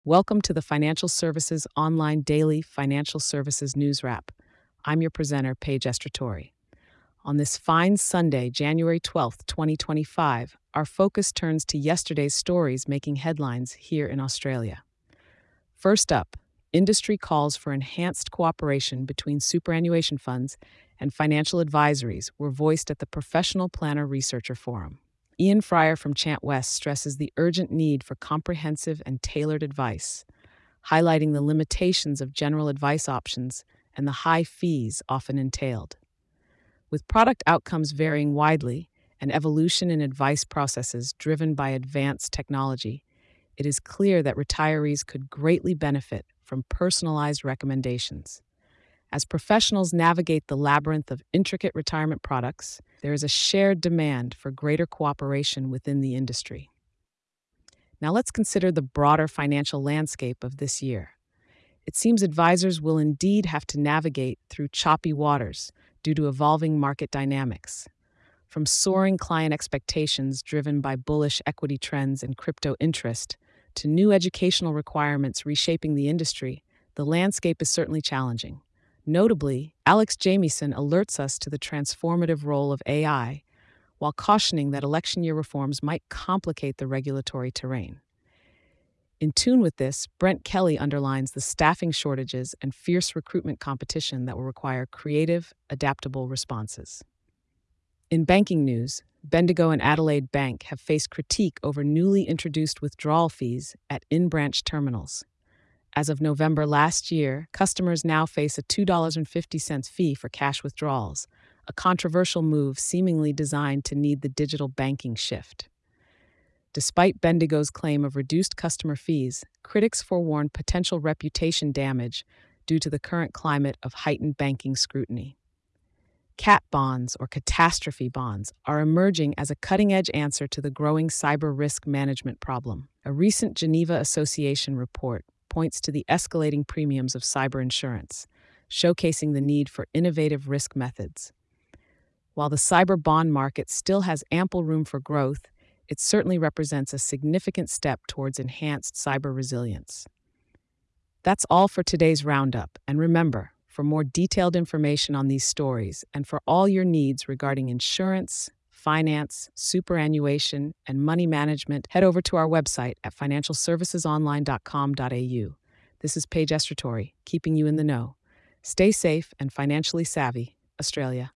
Welcome to the Financial Services Online Daily Financial Services News Wrap. I'm your presenter, Paige Estratori. On this fine Sunday, January 12th, 2025, our focus turns to yesterday's stories making headlines here in Australia. First up, industry calls for enhanced cooperation between superannuation funds and financial advisories were voiced at the Professional Planner Researcher Forum. Ian Fryer from Chant West stresses the urgent need for comprehensive and tailored advice, highlighting the limitations of general advice options and the high fees often entailed. With product outcomes varying widely and evolution in advice processes driven by advanced technology, it is clear that retirees could greatly benefit from personalized recommendations. As professionals navigate the labyrinth of intricate retirement products, there is a shared demand for greater cooperation within the industry. Now let's consider the broader financial landscape of this year. It seems advisors will indeed have to navigate through choppy waters due to evolving market dynamics. From soaring client expectations driven by bullish equity trends and crypto interest, to new educational requirements reshaping the industry, the landscape is certainly challenging. Notably, Alex Jamieson alerts us to the transformative role of AI, while cautioning that election year reforms might complicate the regulatory terrain. In tune with this, Brent Kelly underlines the staffing shortages and fierce recruitment competition that will require creative, adaptable responses. In banking news, Bendigo and Adelaide Bank have faced critique over newly introduced withdrawal fees at in-branch terminals. As of November last year, customers now face a $2.50 fee for cash withdrawals, a controversial move seemingly designed to need the digital banking shift. Despite Bendigo's claim of reduced customer fees, critics forewarn potential reputation damage due to the current climate of heightened banking scrutiny. Cat bonds, or catastrophe bonds, are emerging as a cutting-edge answer to the growing cyber risk management problem. A recent Geneva Association report points to the escalating premiums of cyber insurance, showcasing the need for innovative risk methods. While the cyber bond market still has ample room for growth, it certainly represents a significant step towards enhanced cyber resilience. That's all for today's roundup, and remember, for more detailed information on these stories and for all your needs regarding insurance, finance, superannuation, and money management, head over to our website at financialservicesonline.com.au. This is Paige Estratori, keeping you in the know. Stay safe and financially savvy, Australia.